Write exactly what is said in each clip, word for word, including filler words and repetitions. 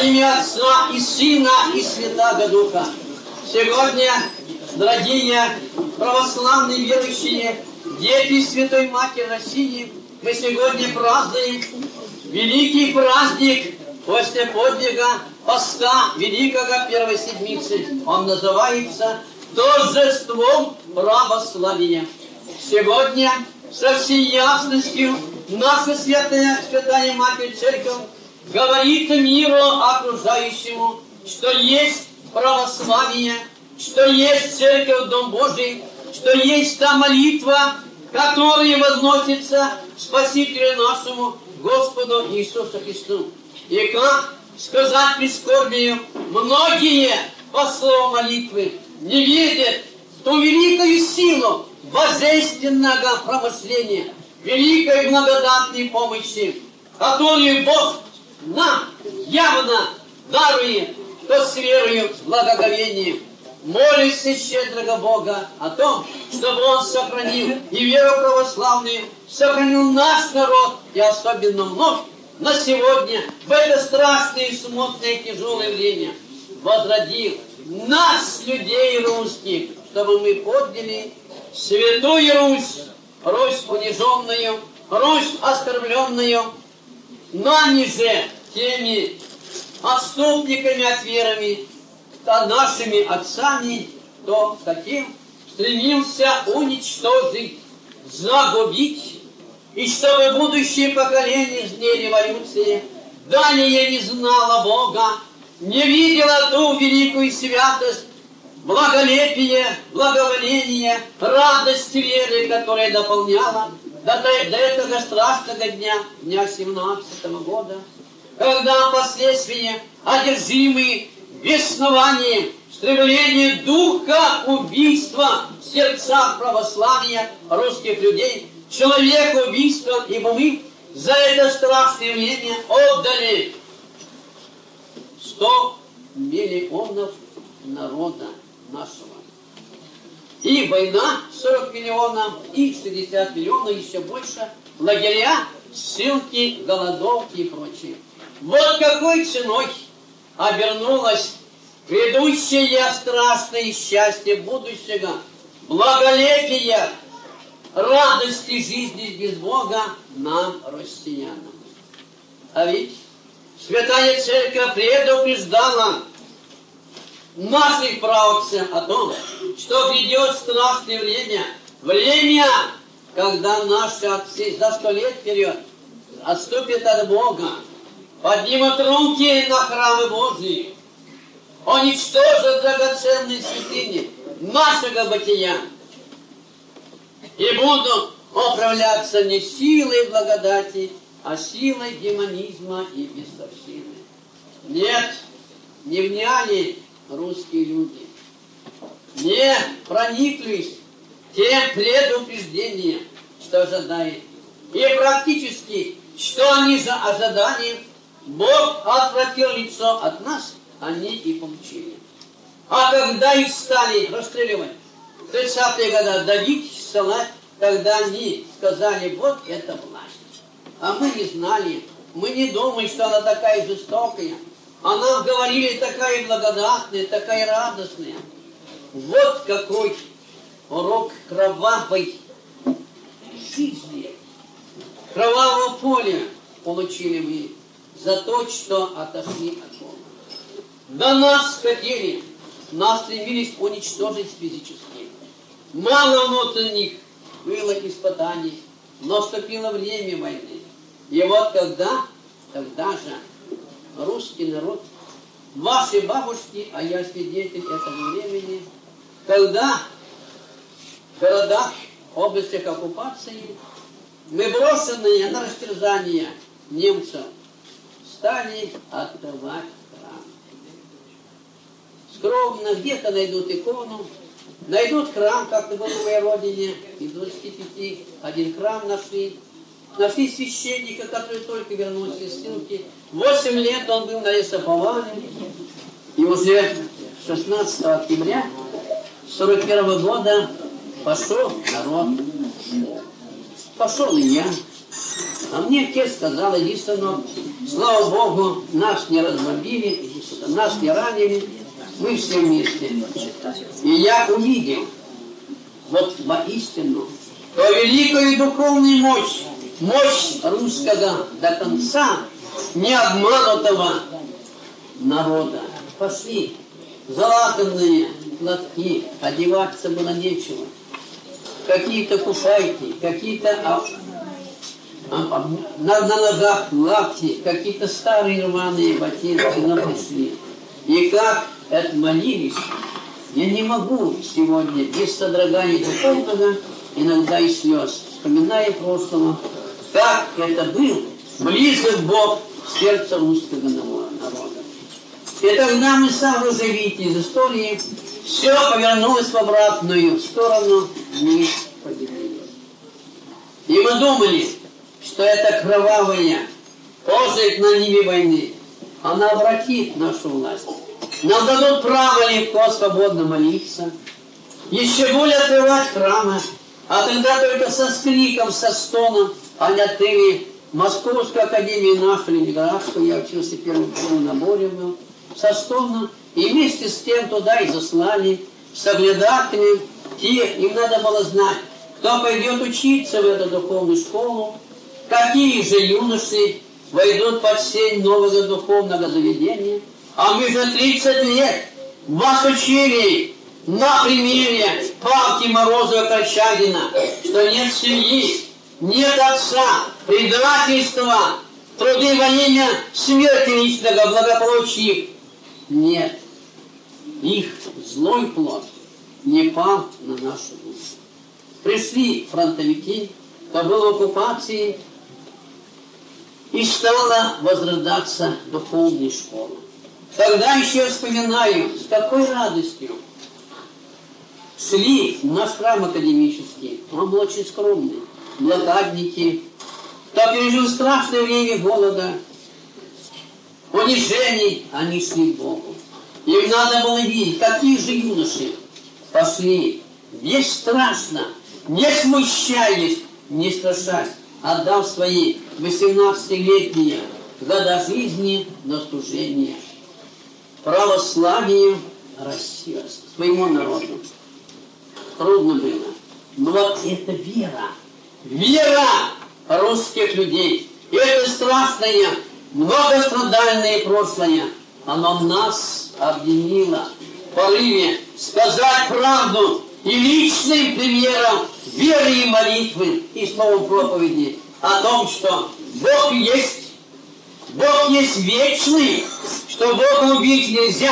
имя Отца и Сына и Святаго Духа. Сегодня, дорогие православные верующие, дети Святой Матери России, мы сегодня празднуем великий праздник после подвига поста Великого Первой Седмицы. Он называется торжеством православия. Сегодня со всей ясностью наша Святая, Святая Матерь Церковь говорит миру окружающему, что есть православие, что есть Церковь, Дом Божий, что есть та молитва, которая возносится Спасителю нашему, Господу Иисусу Христу. И как сказать прискорбию, многие по слову молитвы не видят ту великую силу божественного промышления, великой благодатной помощи, которую Бог нам явно дарует, то с верою, с благоговением. Молимся щедрого Бога о том, чтобы Он сохранил и веру православную, сохранил наш народ, и особенно вновь на сегодня, в это страшное, смутное, тяжелое время, возродил нас, людей русских, чтобы мы подняли Святую Русь, Русь униженную, Русь оскорбленную, нами же, теми отступниками от верами, то нашими отцами, то каким стремился уничтожить, загубить, и чтобы будущее поколение с дней революции далее не знало Бога, не видело ту великую святость, благолепие, благоволение, радость веры, которая дополняла до, до этого страшного дня, дня семнадцатого года, когда впоследствии одержимые беснованием, стремлением духа убийства в сердцах православия русских людей, человека убийства, ибо мы за это страшное время отдали сто миллионов народа нашего. И война сорок миллионов, и шестьдесят миллионов, еще больше, лагеря, ссылки, голодовки и прочее. Вот какой ценой обернулось грядущее страшное счастье будущего, благолепия, радости жизни без Бога нам, россиянам. А ведь Святая Церковь предупреждала наших праотцев о том, что грядет страшное время, время, когда наши отцы за сто лет вперед отступят от Бога, поднимут руки на храмы Божьи, уничтожат драгоценные святыни нашего бытия и будут управляться не силой благодати, а силой демонизма и бесовщины. Нет, не вняли русские люди, не прониклись тем предупреждением, что ожидает. И практически, что они же ожидали, Бог отвратил лицо от нас, они и получили. А когда их стали расстреливать, в тридцатые годы давить, ссылать, когда они сказали, вот это власть. А мы не знали, мы не думали, что она такая жестокая. А нам говорили, такая благодатная, такая радостная. Вот какой урок кровавой жизни, кровавого поля получили мы за то, что отошли от Бога. Да нас хотели, нас стремились уничтожить физически. Мало внутренних было испытаний, но вступило время войны. И вот когда, тогда же русский народ, ваши бабушки, а я свидетель этого времени, когда в городах, областях оккупации, мы брошенные на растерзание немцев, стали открывать храм. Скромно где-то найдут икону, найдут храм, как это было в моей родине, из двадцати пяти один храм нашли. Нашли священника, который только вернулся из ссылки. Восемь лет он был нарисован. И уже шестнадцатого октября сорок первого года пошел народ. Пошел и я. А мне отец сказал: иди, сынок, слава Богу, нас не разбомбили, нас не ранили, мы все вместе. И я увидел, вот воистину, то великую духовную мощь, мощь русского до конца необманутого народа. Пошли, залатанные платки, одеваться было нечего. Какие-то кушайки, какие-то а, а, на, на ногах лапти, какие-то старые рваные ботинки, но пришли. И как отмолились, я не могу сегодня без содрогания духовного, иногда и слез, вспоминая прошлого, как это был близок Бог в сердце русского народа. И тогда мы сами уже видите из истории, все повернулось в обратную сторону, мы победили. И мы думали, что эта кровавая, позжит на ниве войны, она обратит нашу власть. Нам дадут право легко, свободно молиться, еще более открывать храмы, а тогда только со скриком, со стоном они открыли Московскую академию нашу, Ленинградскую, я учился первым в наборе был, со стоном, и вместе с тем туда и заслали соглядатели, те, им надо было знать, кто пойдет учиться в эту духовную школу, какие же юноши войдут под сень нового духовного заведения. А мы же тридцать лет вас учили на примере Павки Морозова-Корчагина, что нет семьи, нет отца, предательства, труды во имя смерти личного благополучия. Нет, их злой плод не пал на нашу душу. Пришли фронтовики, кто был в оккупации, и стала возрождаться духовная школа. Тогда еще вспоминаю, с какой радостью шли в наш храм академический. Он был очень скромный. Блокадники, кто пережил страшное время голода, унижений, они шли к Богу. Им надо было видеть, какие же юноши пошли, не страшно, не смущаясь, не страшась, отдав свои восемнадцатилетние года жизни на служение православию России, своему народу. Трудно было. Но вот это вера, вера русских людей, это страшное, многострадальное прошлое, оно нас объединило в порыве сказать правду и личным примером веры и молитвы и словом проповеди о том, что Бог есть, Бог есть вечный, что Бога убить нельзя,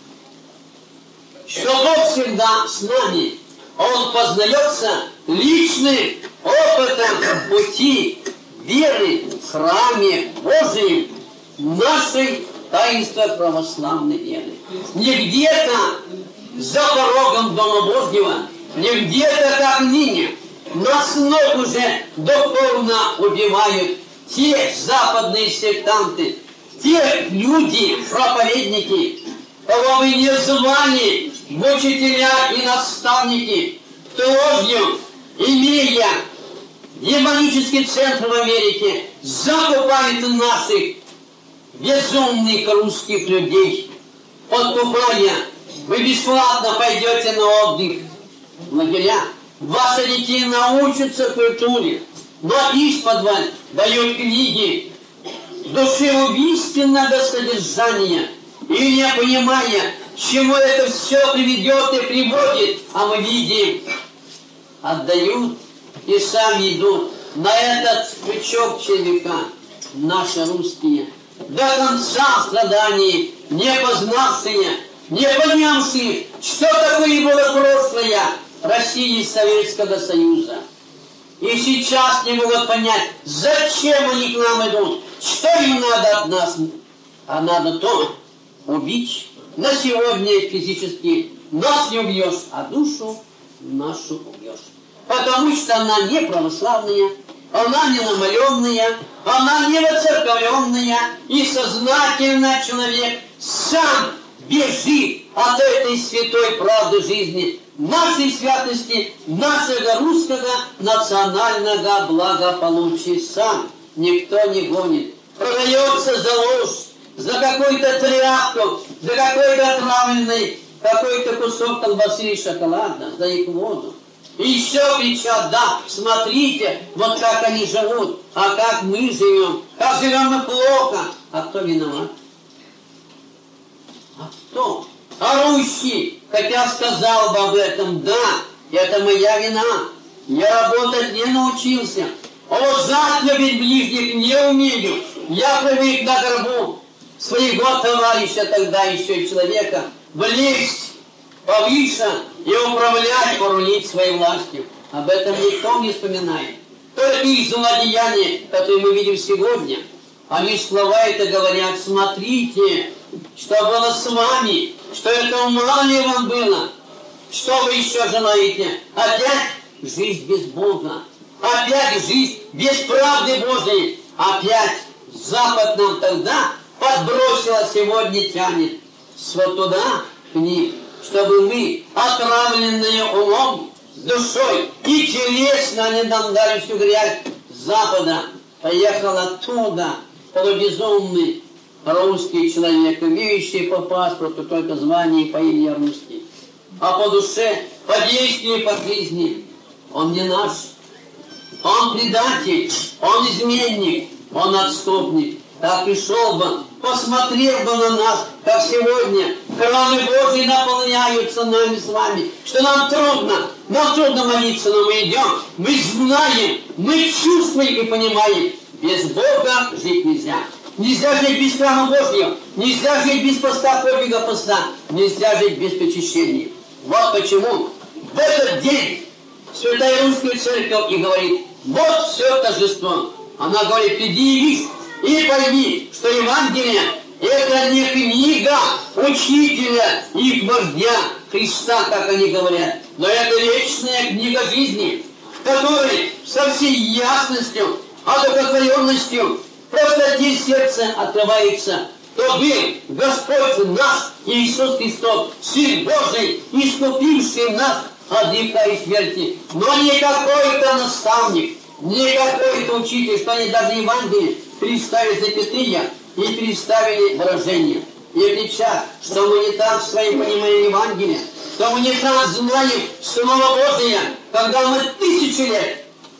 что Бог всегда с нами. Он познается личным опытом пути веры в храме Божьем, нашей таинства православной веры. Не где-то за порогом Дома Божьего, не где-то как ныне, нас ног уже духовно убивают те западные сектанты, те люди, проповедники, кого вы не звали в учителя и наставники, кто ложью, имея демонический центр в Америке, закупает наших безумных русских людей, подкупая, вы бесплатно пойдете на отдых в лагеря, ваши детей научатся культуре, но исподволь дают книги душеубийственного содержания, и не понимая, к чему это все приведет и приводит, а мы видим, отдают и сами идут на этот крючок червяка, наши русские, до конца страданий, не познавшие, не понявшие, что такое было прошлое России и Советского Союза. И сейчас не могут понять, зачем они к нам идут, что им надо от нас. А надо то убить. На сегодня физически нас не убьешь, а душу нашу убьешь. Потому что она не православная, она не намаленная, она не воцерковленная, и сознательно человек сам бежит от этой святой правды жизни, нашей святости, нашего русского национального благополучия. Сам никто не гонит. Продается за ложь, за какой-то тряпку, за какой-то отравленный, какой-то кусок колбасы и шоколада, за их воду. И еще кричат: да, смотрите, вот как они живут, а как мы живем, как живем мы плохо. А кто виноват? А кто? Орущий, хотя сказал бы об этом: да, это моя вина, я работать не научился, уважать любить ближних не умею, я привык на горбу своего товарища, тогда еще человека, влезть повыше и управлять, порулить своей властью. Об этом никто не вспоминает. Только их злодеяния, которые мы видим сегодня, они слова это говорят: смотрите, что было с вами, что это мало ли вам было, что вы еще желаете? Опять жизнь без Бога, опять жизнь без правды Божией, опять Запад нам тогда подбросила, сегодня тянет вот туда, к ним, чтобы мы, отравленные умом, душой и телесно, они нам дали всю грязь Запада, поехал оттуда полубезумный русский человек, имеющий по паспорту только звание и по имени русский, а по душе, по действию, по жизни он не наш. Он предатель, он изменник, он отступник. Так пришел бы, посмотрел бы на нас, как сегодня храмы Божьи наполняются нами с вами, что нам трудно, нам трудно молиться, но мы идем, мы знаем, мы чувствуем и понимаем, без Бога жить нельзя. Нельзя жить без храма Божьего, нельзя жить без поста, подвига поста, нельзя жить без причащения. Вот почему в этот день Святая Русская Церковь и говорит: вот все торжество. Она говорит: иди и видишь, и пойми, что Евангелие — это не книга учителя и вождя Христа, как они говорят, но это вечная книга жизни, в которой со всей ясностью, одухотворенностью, простоте сердца открывается, то был Господь наш Иисус Христос, Сын Божий, искупивший нас от греха и смерти. Но не какой-то наставник, не какой-то учитель, что они даже Евангелие переставили запятые и переставили выражения. И кричат, что мы не так в своем понимании Евангелия, что мы не так знаем Слово Божие, когда мы тысячи лет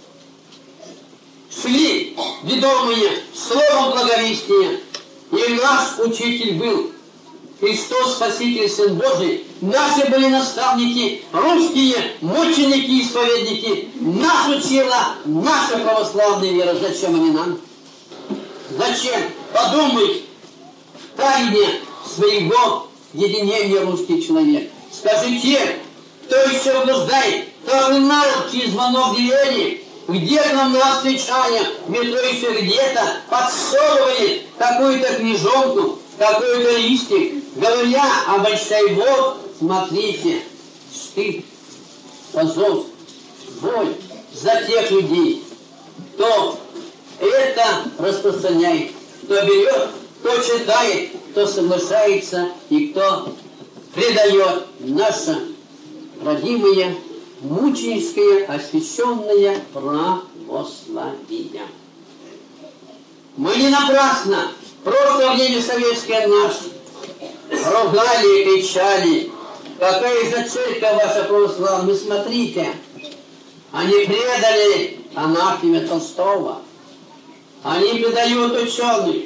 шли, ведомые Словом благовестия, и наш учитель был Христос, Спаситель, Сын Божий. Наши были наставники, русские мученики и исповедники. Нас учила наша православная вера. Зачем они нам? Зачем? Подумай в тайне своего единения, русский человек. Скажи те, кто еще блуждает, кто знает, через звонок двери, где-то нас встречая, метро еще где-то подсовывает какую-то книжонку, какой-то листик, говоря о большой вот, смотрите, стыд, позор, боль за тех людей, кто это распространяет, кто берет, кто читает, кто соглашается и кто предает наше родимое, мученическое, освященное православие. Мы не напрасно в прошлое время советское наш ругали и кричали: какая же церковь ваша православная, смотрите, они предали анафеме Толстого, они предают ученых.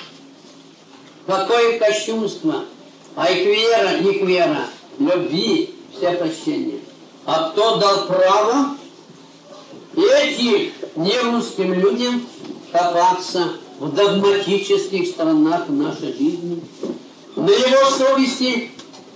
Какое кощунство, а их вера, их вера, любви, все прощения. А кто дал право этим нерусским людям копаться в догматических сторонах нашей жизни? На его совести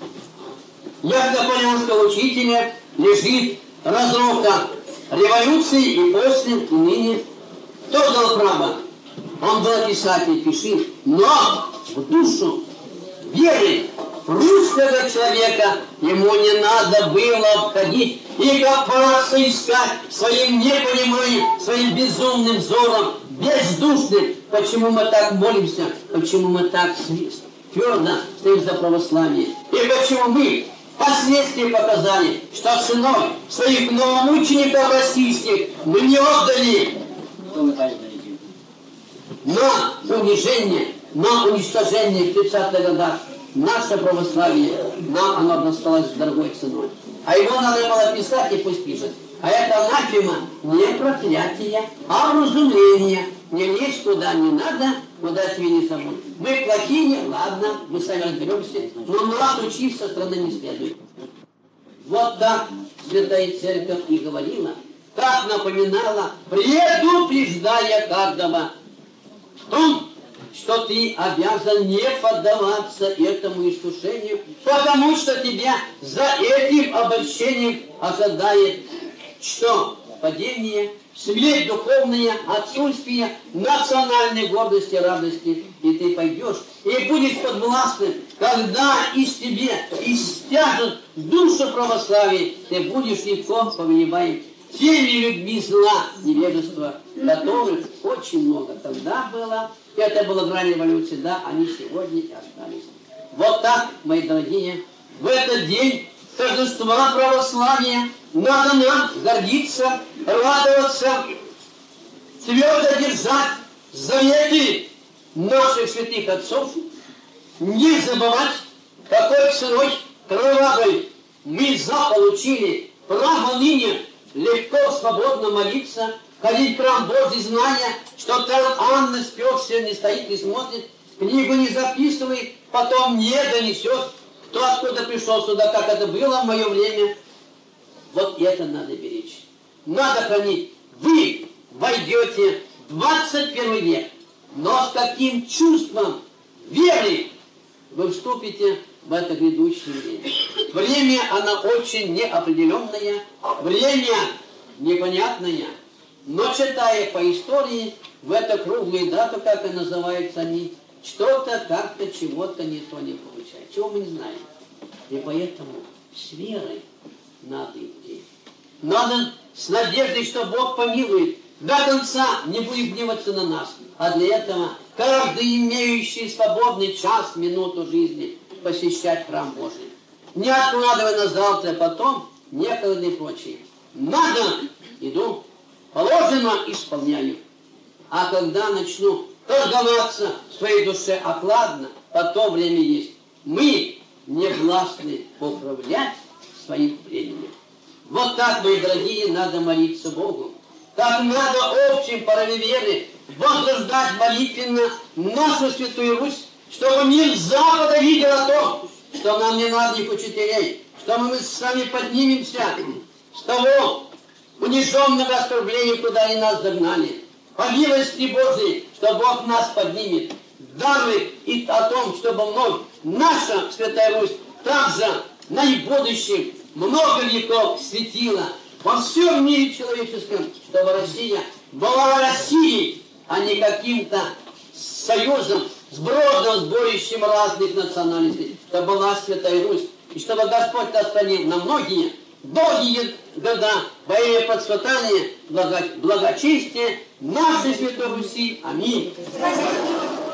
яснополянского учителя лежит разруха революции и после, и ныне. Кто дал право? Он был писатель, пиши, но в душу веры русского человека ему не надо было обходить и копаться, искать своим непониманием, своим безумным взором, бездушным. Почему мы так молимся? Почему мы так твердо стоим за православие? И почему мы Последствия показали, что ценой своих новомучеников российских мы не отдали на унижение, на уничтожение в тридцатых годах наше православие. Нам оно досталось дорогой ценой. А его надо было писать, и пусть пишет. А это анафема не проклятие, а вразумление. Не лезь куда не надо, куда тебе не забудь. Мы плохие, ладно, мы сами разберемся, но нас учить со стороны не следует. Вот так Святая Церковь и говорила, так напоминала, предупреждая каждого в том, что ты обязан не поддаваться этому искушению, потому что тебя за этим обольщением ожидает что? Падение, смерть духовная, отсутствие национальной гордости, радости. И ты пойдешь и будешь подвластным, когда из тебя истяжет душу православия, ты будешь легко повелеваем теми людьми зла, невежества, которых очень много тогда было. Это было грань революции, да, они сегодня и остались. Вот так, мои дорогие, в этот день торжества православия надо нам гордиться, радоваться, твердо держать заветы наших святых отцов, не забывать, какой ценой кровавой мы заполучили право ныне легко, свободно молиться, ходить в храм Божий, зная, что там Анна спекся, не стоит, не смотрит, книгу не записывает, потом не донесет, кто откуда пришел сюда, как это было в мое время. Вот это надо беречь. Надо хранить. Вы войдете в двадцать первый век, но с каким чувством веры вы вступите в это грядущее время. Время, оно очень неопределенное, время непонятное, но читая по истории, в эту круглую дату, как и называются они, что-то как-то чего-то не то не получается. Чего мы не знаем. И поэтому с верой надо идти. Надо с надеждой, что Бог помилует. До конца не будет гневаться на нас. А для этого каждый имеющий свободный час, минуту жизни посещать храм Божий. Не откладывая на завтра, потом некогда и прочее. Надо, иду, положено, исполняю. А когда начну торговаться в своей душе окладно, потом время есть. Мы не властны управлять своим временем. Вот так, мои дорогие, надо молиться Богу. Так надо общим порыве веры возрождать молитвенно нашу Святую Русь, чтобы мир Запада видел о том, что нам не надо их учителей, что мы сами поднимемся с того униженного оскорбления, куда они нас загнали. По милости Божией, что Бог нас поднимет. Дары и о том, чтобы вновь наша Святая Русь также на и будущем много веков светила во всем мире человеческом, чтобы Россия была Россией, а не каким-то союзом, сбродом, сборищем разных национальностей, чтобы была Святая Русь, и чтобы Господь нас хранил на многие, долгие года во имя процветания, благо, благочестия нашей Святой Руси. Аминь.